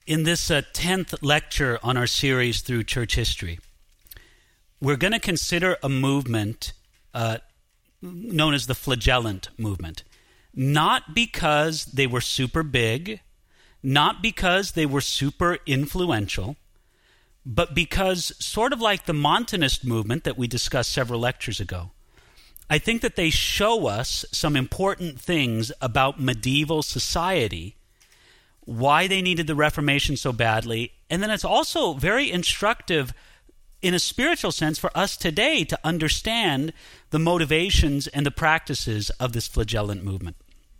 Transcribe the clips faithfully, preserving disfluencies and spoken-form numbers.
In this uh, tenth lecture on our series through church history, we're going to consider a movement uh, known as the flagellant movement. Not because they were super big, not because they were super influential, but because, sort of like the Montanist movement that we discussed several lectures ago, I think that they show us some important things about medieval society, why they needed the Reformation so badly, and then it's also very instructive in a spiritual sense for us today to understand the motivations and the practices of this flagellant movement.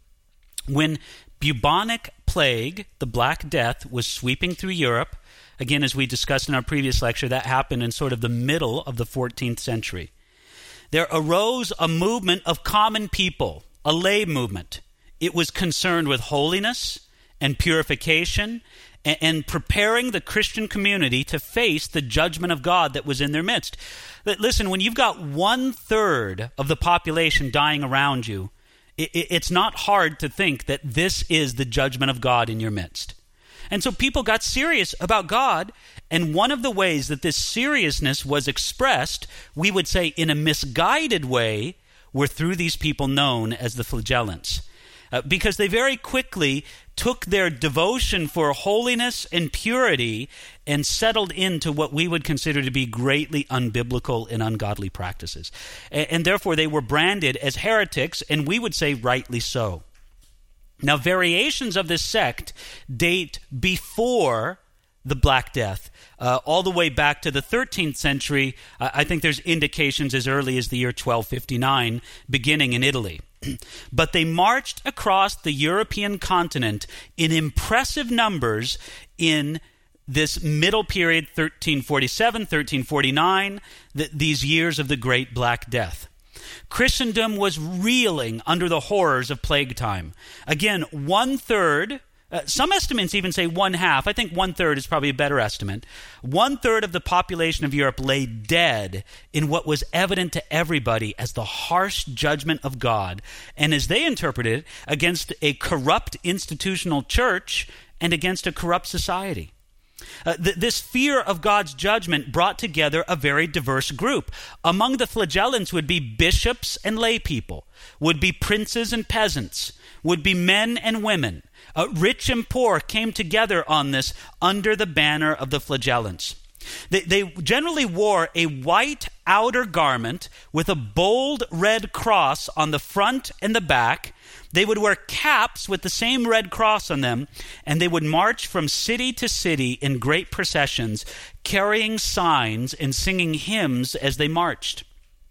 When bubonic plague, the Black Death, was sweeping through Europe, again, as we discussed in our previous lecture, that happened in sort of the middle of the fourteenth century. There arose a movement of common people, a lay movement. It was concerned with holiness and purification and, and preparing the Christian community to face the judgment of God that was in their midst. But listen, when you've got one-third of the population dying around you, it, it, it's not hard to think that this is the judgment of God in your midst. And so people got serious about God, and one of the ways that this seriousness was expressed, we would say in a misguided way, were through these people known as the flagellants. Uh, because they very quickly took their devotion for holiness and purity and settled into what we would consider to be greatly unbiblical and ungodly practices. And, and therefore they were branded as heretics, and we would say rightly so. Now, variations of this sect date before the Black Death, uh, all the way back to the thirteenth century. Uh, I think there's indications as early as the year twelve fifty-nine, beginning in Italy. But they marched across the European continent in impressive numbers in this middle period, thirteen forty-seven, thirteen forty-nine, th- these years of the Great Black Death. Christendom was reeling under the horrors of plague time. Again, one-third, uh, some estimates even say one-half, I think one-third is probably a better estimate, one-third of the population of Europe lay dead in what was evident to everybody as the harsh judgment of God, and as they interpreted it, against a corrupt institutional church and against a corrupt society. Uh, th- this fear of God's judgment brought together a very diverse group. Among the flagellants would be bishops and lay people, would be princes and peasants, would be men and women. Uh, rich and poor came together on this under the banner of the flagellants. They, they generally wore a white outer garment with a bold red cross on the front and the back. They would wear caps with the same red cross on them, and they would march from city to city in great processions, carrying signs and singing hymns as they marched.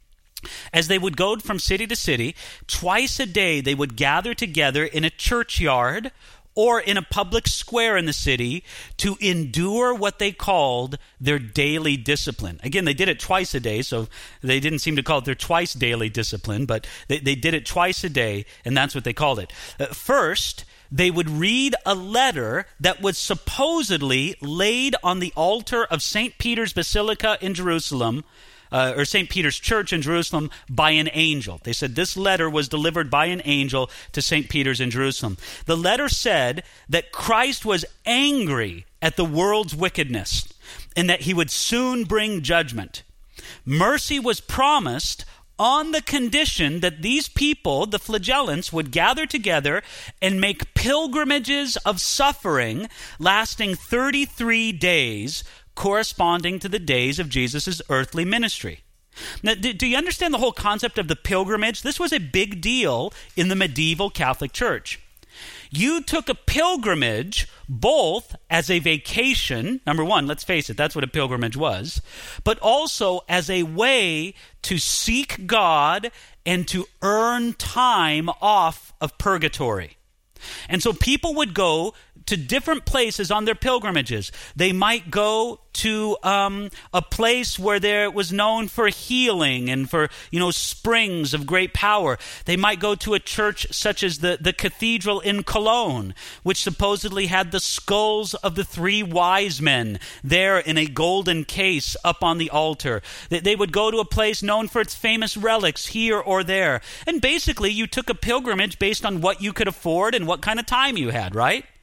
As they would go from city to city, twice a day they would gather together in a churchyard or in a public square in the city to endure what they called their daily discipline. Again, they did it twice a day, so they didn't seem to call it their twice daily discipline, but they, they did it twice a day, and that's what they called it. Uh, first, they would read a letter that was supposedly laid on the altar of Saint Peter's Basilica in Jerusalem, Uh, or Saint Peter's Church in Jerusalem, by an angel. They said this letter was delivered by an angel to Saint Peter's in Jerusalem. The letter said that Christ was angry at the world's wickedness and that he would soon bring judgment. Mercy was promised on the condition that these people, the flagellants, would gather together and make pilgrimages of suffering lasting thirty-three days, corresponding to the days of Jesus' earthly ministry. Now, do, do you understand the whole concept of the pilgrimage? This was a big deal in the medieval Catholic Church. You took a pilgrimage both as a vacation, number one, let's face it, that's what a pilgrimage was, but also as a way to seek God and to earn time off of purgatory. And so people would go to different places on their pilgrimages. They might go to um, a place where there was known for healing and for, you know, springs of great power. They might go to a church such as the, the cathedral in Cologne, which supposedly had the skulls of the three wise men there in a golden case up on the altar. They, they would go to a place known for its famous relics here or there. And basically, you took a pilgrimage based on what you could afford and what kind of time you had, right?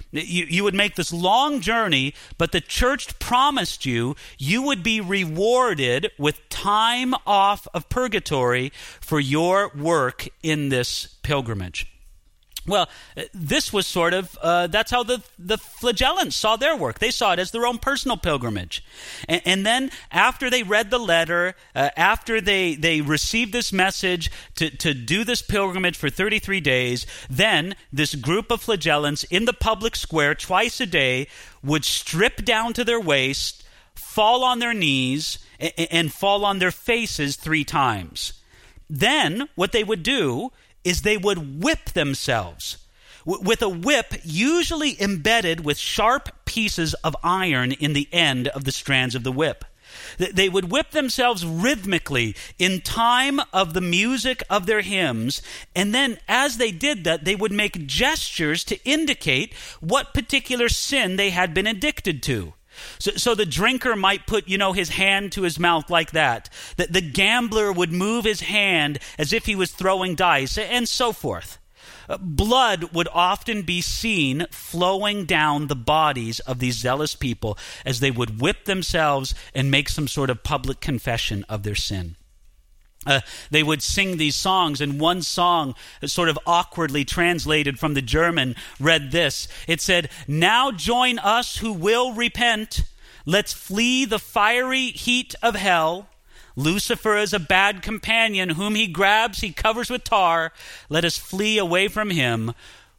You, you would make this long journey, but the church promised you you would be rewarded with time off of purgatory for your work in this pilgrimage. Well, this was sort of, uh, that's how the, the flagellants saw their work. They saw it as their own personal pilgrimage. And, and then after they read the letter, uh, after they, they received this message to, to do this pilgrimage for thirty-three days, then this group of flagellants in the public square twice a day would strip down to their waist, fall on their knees, and, and fall on their faces three times. Then what they would do is they would whip themselves with a whip usually embedded with sharp pieces of iron in the end of the strands of the whip. They would whip themselves rhythmically in time of the music of their hymns, and then as they did that, they would make gestures to indicate what particular sin they had been addicted to. So, so the drinker might put, you know, his hand to his mouth like that. The, the gambler would move his hand as if he was throwing dice, and so forth. Uh, blood would often be seen flowing down the bodies of these zealous people as they would whip themselves and make some sort of public confession of their sin. Uh, they would sing these songs, and one song, sort of awkwardly translated from the German, read this. It said, "Now join us who will repent. Let's flee the fiery heat of hell. Lucifer is a bad companion. Whom he grabs, he covers with tar. Let us flee away from him.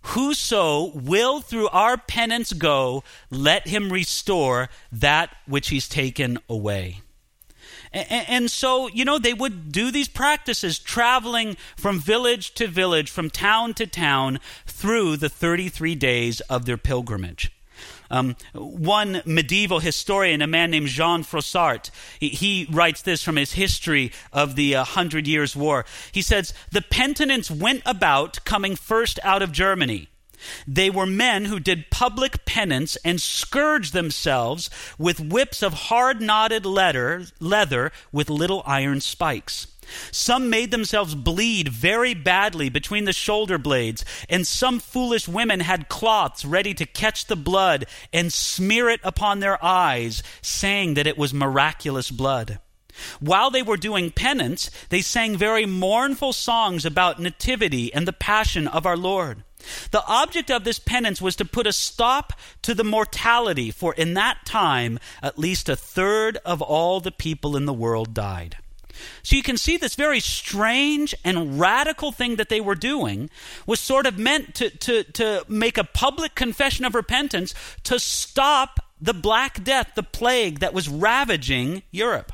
Whoso will through our penance go, let him restore that which he's taken away." And so, you know, they would do these practices, traveling from village to village, from town to town, through the thirty-three days of their pilgrimage. Um, one medieval historian, a man named Jean Froissart, he, he writes this from his history of the uh, Hundred Years' War. He says, "The penitents went about, coming first out of Germany. They were men who did public penance and scourged themselves with whips of hard-knotted leather, leather with little iron spikes. Some made themselves bleed very badly between the shoulder blades, and some foolish women had cloths ready to catch the blood and smear it upon their eyes, saying that it was miraculous blood. While they were doing penance, they sang very mournful songs about nativity and the passion of our Lord. The object of this penance was to put a stop to the mortality, for in that time at least a third of all the people in the world died." So you can see this very strange and radical thing that they were doing was sort of meant to, to, to make a public confession of repentance to stop the Black Death, the plague that was ravaging Europe.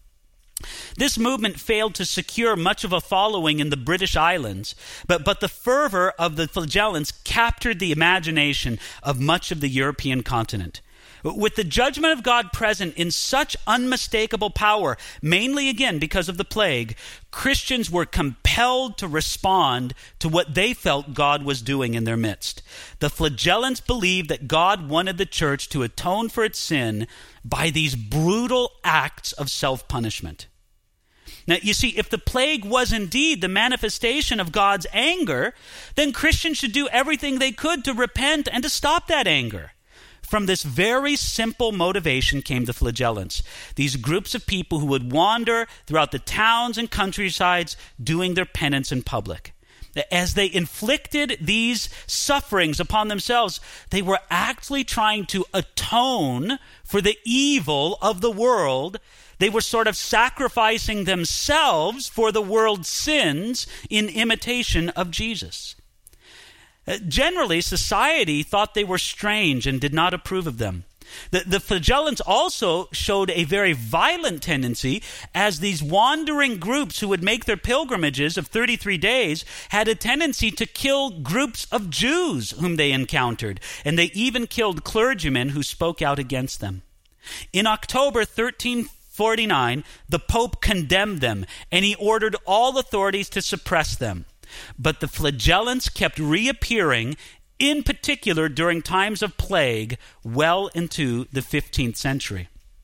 This movement failed to secure much of a following in the British Islands, but, but the fervor of the flagellants captured the imagination of much of the European continent. With the judgment of God present in such unmistakable power, mainly again because of the plague, Christians were compelled to respond to what they felt God was doing in their midst. The flagellants believed that God wanted the church to atone for its sin by these brutal acts of self-punishment. Now, you see, if the plague was indeed the manifestation of God's anger, then Christians should do everything they could to repent and to stop that anger. From this very simple motivation came the flagellants, these groups of people who would wander throughout the towns and countrysides doing their penance in public. As they inflicted these sufferings upon themselves, they were actually trying to atone for the evil of the world. They were sort of sacrificing themselves for the world's sins in imitation of Jesus. Uh, generally, society thought they were strange and did not approve of them. The, the flagellants also showed a very violent tendency, as these wandering groups who would make their pilgrimages of thirty-three days had a tendency to kill groups of Jews whom they encountered, and they even killed clergymen who spoke out against them. In October thirteen forty-nine, the Pope condemned them, and he ordered all authorities to suppress them. But the flagellants kept reappearing, in particular during times of plague, well into the fifteenth century.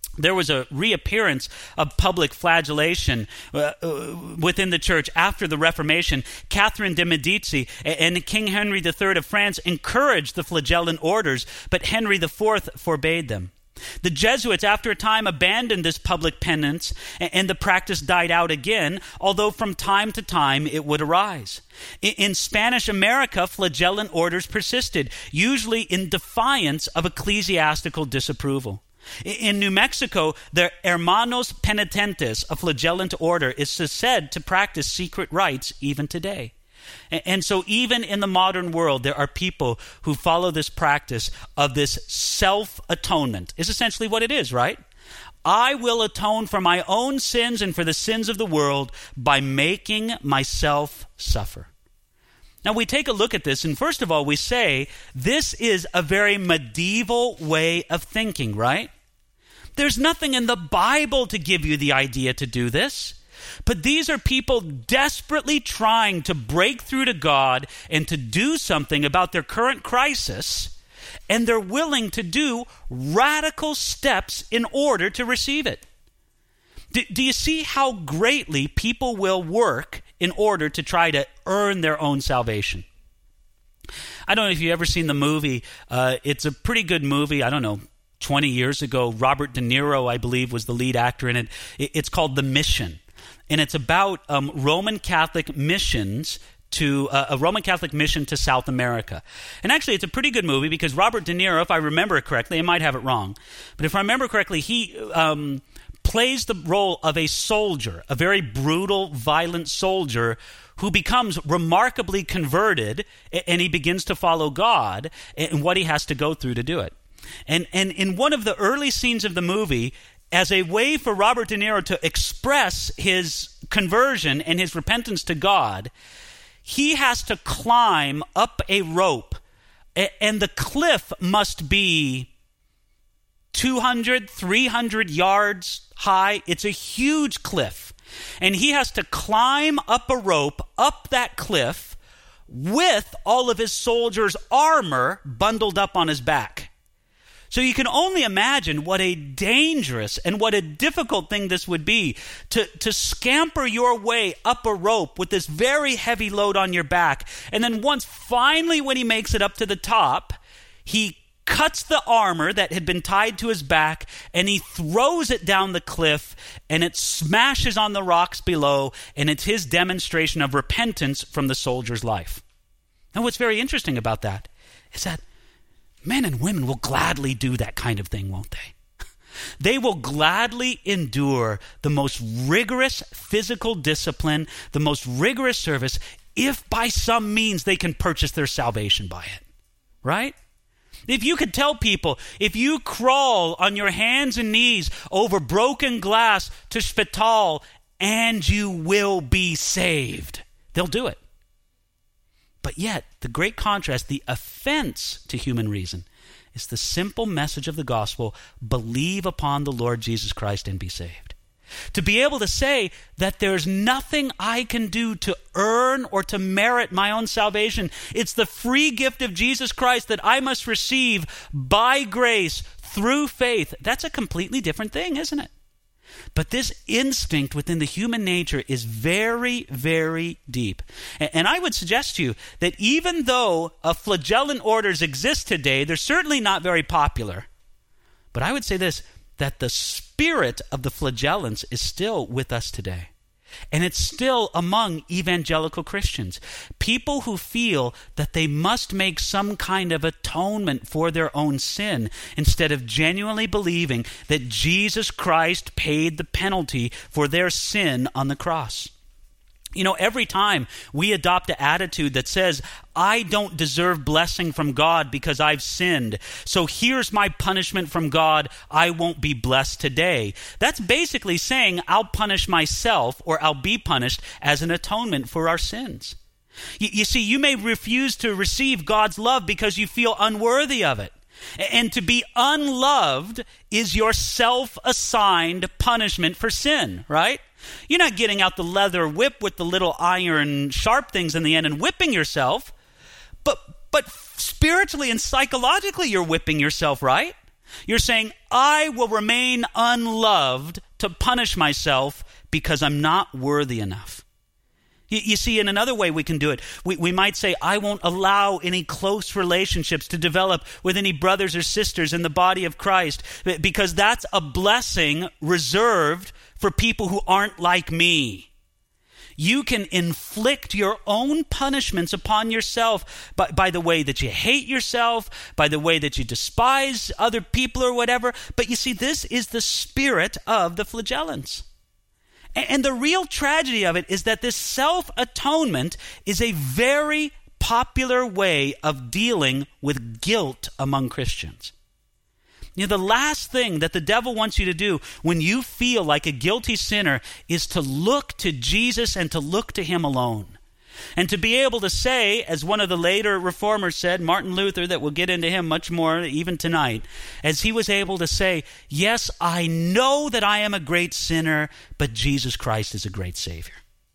there was a reappearance of public flagellation uh, uh, within the church after the Reformation. Catherine de' Medici and King Henry the Third of France encouraged the flagellant orders, but Henry the Fourth forbade them. The Jesuits, after a time, abandoned this public penance, and the practice died out again, although from time to time it would arise. In Spanish America, flagellant orders persisted, usually in defiance of ecclesiastical disapproval. In New Mexico, the Hermanos Penitentes, a flagellant order, is said to practice secret rites even today. And so even in the modern world, there are people who follow this practice of this self-atonement. Is essentially what it is, right? I will atone for my own sins and for the sins of the world by making myself suffer. Now we take a look at this, and first of all, we say this is a very medieval way of thinking, right? There's nothing in the Bible to give you the idea to do this. But these are people desperately trying to break through to God and to do something about their current crisis, and they're willing to do radical steps in order to receive it. Do, do you see how greatly people will work in order to try to earn their own salvation? I don't know if you've ever seen the movie. Uh, it's a pretty good movie. I don't know, twenty years ago. Robert De Niro, I believe, was the lead actor in it. it it's called The Mission. And it's about um, Roman Catholic missions to uh, a Roman Catholic mission to South America. And actually, it's a pretty good movie because Robert De Niro, if I remember it correctly, I might have it wrong, but if I remember correctly, he um, plays the role of a soldier, a very brutal, violent soldier who becomes remarkably converted, and he begins to follow God and what he has to go through to do it. And and in one of the early scenes of the movie, as a way for Robert De Niro to express his conversion and his repentance to God, he has to climb up a rope, and the cliff must be two hundred, three hundred yards high. It's a huge cliff, and he has to climb up a rope up that cliff with all of his soldiers' armor bundled up on his back. So you can only imagine what a dangerous and what a difficult thing this would be to, to scamper your way up a rope with this very heavy load on your back. And then once finally when he makes it up to the top, he cuts the armor that had been tied to his back and he throws it down the cliff, and it smashes on the rocks below, and it's his demonstration of repentance from the soldier's life. Now what's very interesting about that is that men and women will gladly do that kind of thing, won't they? They will gladly endure the most rigorous physical discipline, the most rigorous service, if by some means they can purchase their salvation by it, right? If you could tell people, if you crawl on your hands and knees over broken glass to Spital, and you will be saved, they'll do it. But yet, the great contrast, the offense to human reason, is the simple message of the gospel: believe upon the Lord Jesus Christ and be saved. To be able to say that there's nothing I can do to earn or to merit my own salvation. It's the free gift of Jesus Christ that I must receive by grace through faith. That's a completely different thing, isn't it? But this instinct within the human nature is very, very deep. And I would suggest to you that even though uh, flagellant orders exist today, they're certainly not very popular. But I would say this, that the spirit of the flagellants is still with us today. And it's still among evangelical Christians. People who feel that they must make some kind of atonement for their own sin instead of genuinely believing that Jesus Christ paid the penalty for their sin on the cross. You know, every time we adopt an attitude that says, I don't deserve blessing from God because I've sinned, so here's my punishment from God, I won't be blessed today. That's basically saying I'll punish myself, or I'll be punished as an atonement for our sins. You, you see, you may refuse to receive God's love because you feel unworthy of it. And to be unloved is your self-assigned punishment for sin, right? You're not getting out the leather whip with the little iron sharp things in the end and whipping yourself, but but spiritually and psychologically you're whipping yourself, right? You're saying, I will remain unloved to punish myself because I'm not worthy enough. You, you see, in another way we can do it, we, we might say, I won't allow any close relationships to develop with any brothers or sisters in the body of Christ, because that's a blessing reserved for people who aren't like me. You can inflict your own punishments upon yourself by, by the way that you hate yourself, by the way that you despise other people or whatever. But you see, this is the spirit of the flagellants. And, and the real tragedy of it is that this self-atonement is a very popular way of dealing with guilt among Christians. You know, the last thing that the devil wants you to do when you feel like a guilty sinner is to look to Jesus and to look to him alone. And to be able to say, as one of the later reformers said, Martin Luther, that we'll get into him much more even tonight, as he was able to say, yes, I know that I am a great sinner, but Jesus Christ is a great Savior.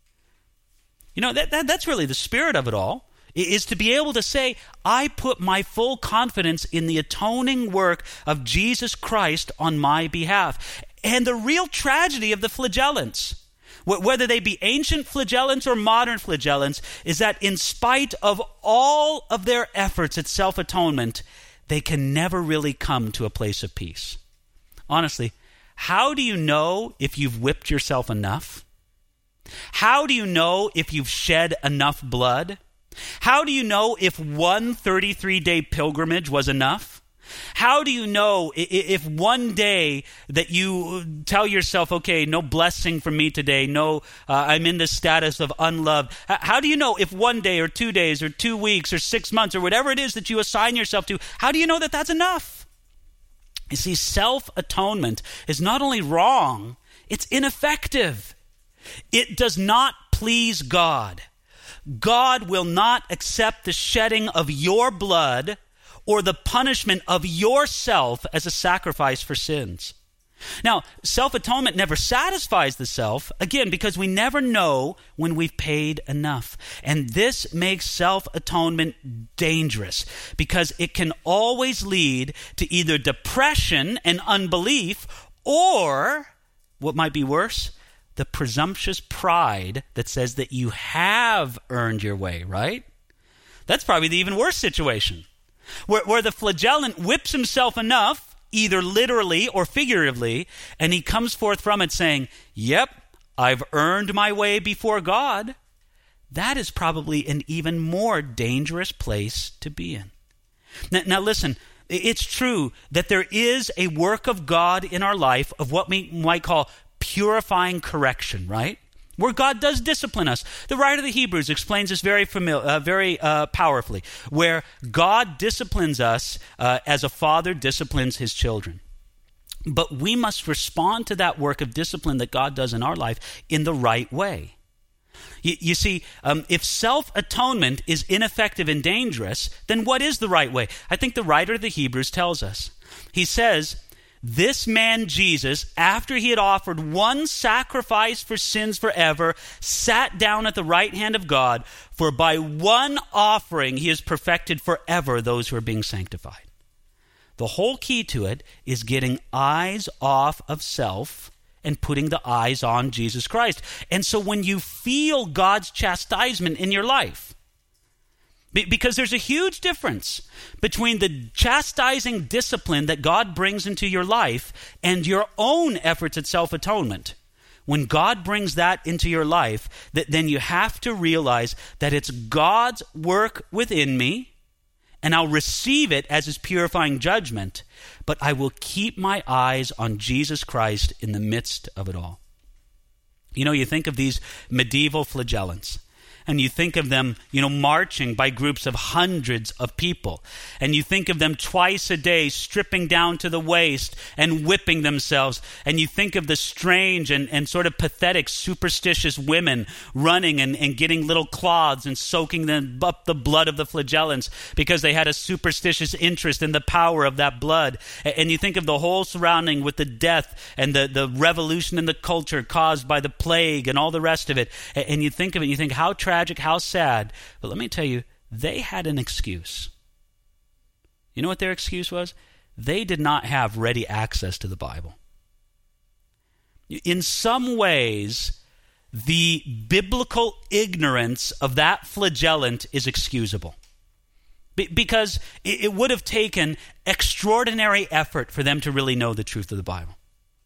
You know, that, that that's really the spirit of it all. Is to be able to say, I put my full confidence in the atoning work of Jesus Christ on my behalf. And the real tragedy of the flagellants, whether they be ancient flagellants or modern flagellants, is that in spite of all of their efforts at self-atonement, they can never really come to a place of peace. Honestly, how do you know if you've whipped yourself enough? How do you know if you've shed enough blood? How do you know if one thirty-three day pilgrimage was enough? How do you know if one day that you tell yourself, okay, no blessing from me today, no, uh, I'm in this status of unloved. How do you know if one day or two days or two weeks or six months or whatever it is that you assign yourself to, how do you know that that's enough? You see, self-atonement is not only wrong, it's ineffective. It does not please God. God will not accept the shedding of your blood or the punishment of yourself as a sacrifice for sins. Now, self-atonement never satisfies the self, again, because we never know when we've paid enough. And this makes self-atonement dangerous because it can always lead to either depression and unbelief or, what might be worse, the presumptuous pride that says that you have earned your way, right? That's probably the even worse situation, where, where the flagellant whips himself enough, either literally or figuratively, and he comes forth from it saying, yep, I've earned my way before God. That is probably an even more dangerous place to be in. Now, now listen, it's true that there is a work of God in our life of what we might call purifying correction, right? Where God does discipline us. The writer of the Hebrews explains this very familiar, uh, very uh, powerfully, where God disciplines us uh, as a father disciplines his children. But we must respond to that work of discipline that God does in our life in the right way. You, you see, um, if self-atonement is ineffective and dangerous, then what is the right way? I think the writer of the Hebrews tells us. He says, this man Jesus, after he had offered one sacrifice for sins forever, sat down at the right hand of God, for by one offering he has perfected forever those who are being sanctified. The whole key to it is getting eyes off of self and putting the eyes on Jesus Christ. And so when you feel God's chastisement in your life, because there's a huge difference between the chastising discipline that God brings into your life and your own efforts at self-atonement. When God brings that into your life, that then you have to realize that it's God's work within me, and I'll receive it as his purifying judgment, but I will keep my eyes on Jesus Christ in the midst of it all. You know, you think of these medieval flagellants, and you think of them, you know, marching by groups of hundreds of people. And you think of them twice a day stripping down to the waist and whipping themselves. And you think of the strange and, and sort of pathetic, superstitious women running and, and getting little cloths and soaking them up the blood of the flagellants because they had a superstitious interest in the power of that blood. And you think of the whole surrounding with the death and the, the revolution in the culture caused by the plague and all the rest of it. And you think of it, you think how tragic. Tragic, how sad. But let me tell you, they had an excuse. You know what their excuse was? they did not have ready access to the Bible. In some ways, the biblical ignorance of that flagellant is excusable. Be- because it, it would have taken extraordinary effort for them to really know the truth of the Bible.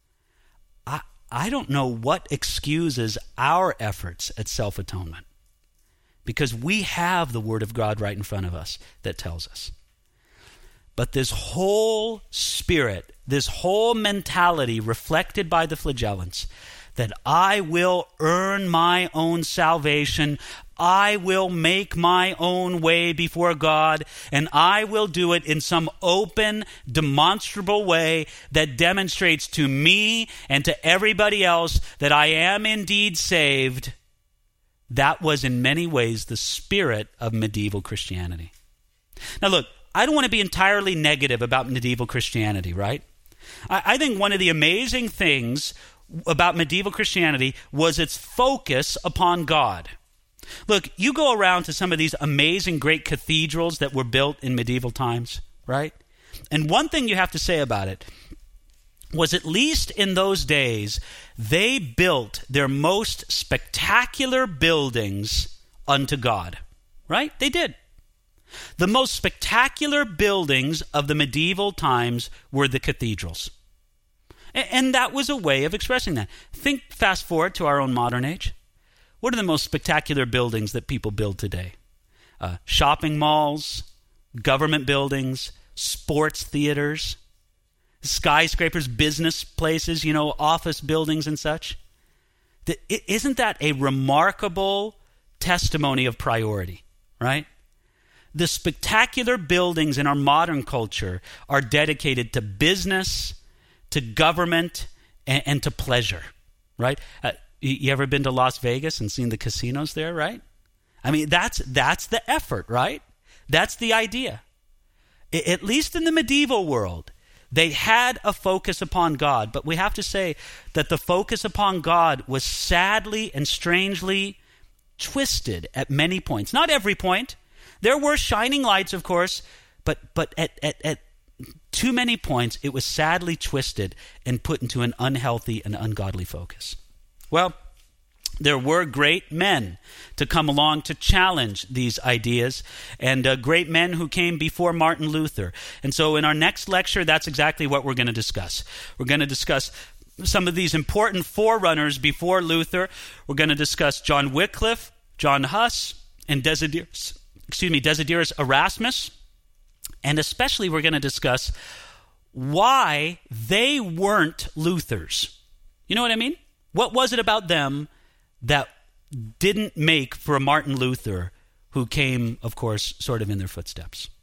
I, I don't know what excuses our efforts at self-atonement, because we have the Word of God right in front of us that tells us. But this whole spirit, this whole mentality reflected by the flagellants, that I will earn my own salvation, I will make my own way before God, and I will do it in some open, demonstrable way that demonstrates to me and to everybody else that I am indeed saved. That was in many ways the spirit of medieval Christianity. Now look, I don't want to be entirely negative about medieval Christianity, right? I, I think one of the amazing things about medieval Christianity was its focus upon God. Look, you go around to some of these amazing great cathedrals that were built in medieval times, right? And one thing you have to say about it was, at least in those days, they built their most spectacular buildings unto God, right? They did. The most spectacular buildings of the medieval times were the cathedrals. And that was a way of expressing that. Think fast forward to our own modern age. What are the most spectacular buildings that people build today? Uh, shopping malls, government buildings, sports theaters, skyscrapers, business places, you know, office buildings and such. The, isn't that a remarkable testimony of priority, right? The spectacular buildings in our modern culture are dedicated to business, to government, and, and to pleasure, right? Uh, you ever been to Las Vegas and seen the casinos there, right? I mean, that's that's the effort, right? That's the idea. I, at least in the medieval world, they had a focus upon God, but we have to say that the focus upon God was sadly and strangely twisted at many points. Not every point. There were shining lights, of course, but but at, at, at too many points, it was sadly twisted and put into an unhealthy and ungodly focus. Well, there were great men to come along to challenge these ideas, and uh, great men who came before Martin Luther. And so in our next lecture, that's exactly what we're going to discuss. We're going to discuss some of these important forerunners before Luther. We're going to discuss John Wycliffe, John Huss, and Desiderius, excuse me, Desiderius Erasmus. And especially we're going to discuss why they weren't Luthers. You know what I mean? What was it about them that didn't make for a Martin Luther, who came, of course, sort of in their footsteps?